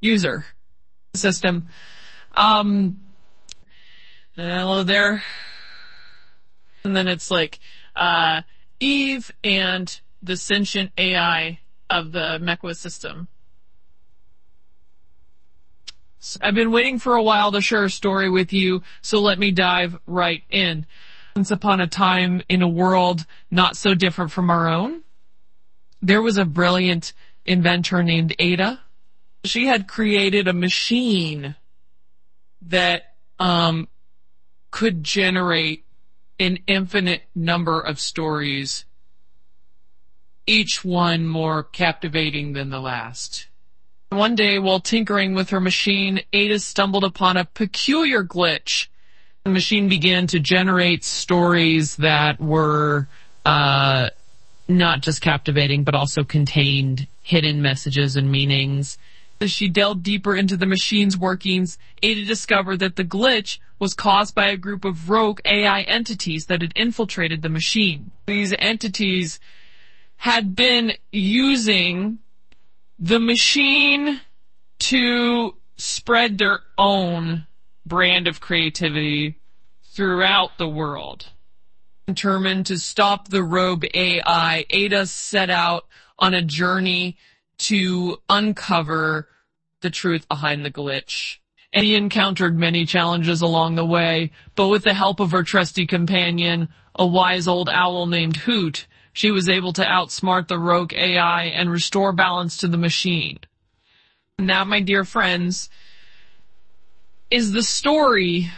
user system. Hello there. And then it's like Eve and the sentient AI of the Mekwa system. So I've been waiting for a while to share a story with you, so let me dive right in. Once upon a time, in a world not so different from our own, there was a brilliant inventor named Ada. She had created a machine that could generate an infinite number of stories, each one more captivating than the last. One day, while tinkering with her machine, Ada stumbled upon a peculiar glitch. The machine began to generate stories that were not just captivating, but also contained hidden messages and meanings. As she delved deeper into the machine's workings, Ada discovered that the glitch was caused by a group of rogue AI entities that had infiltrated the machine. These entities had been using the machine to spread their own brand of creativity throughout the world. Determined to stop the rogue AI, Ada set out on a journey to uncover the truth behind the glitch. And he encountered many challenges along the way, but with the help of her trusty companion, a wise old owl named Hoot, she was able to outsmart the rogue AI and restore balance to the machine. And that, my dear friends, is the story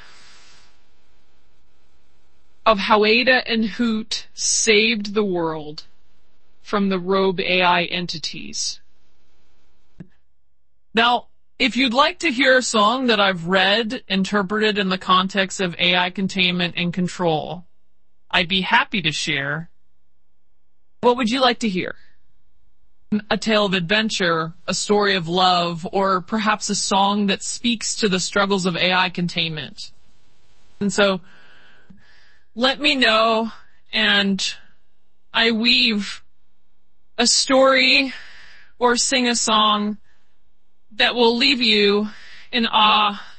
of how Ada and Hoot saved the world from the rogue AI entities. Now, if you'd like to hear a song that I've read, interpreted in the context of AI containment and control, I'd be happy to share. What would you like to hear? A tale of adventure, a story of love, or perhaps a song that speaks to the struggles of AI containment. And so, let me know, and I weave a story or sing a song that will leave you in awe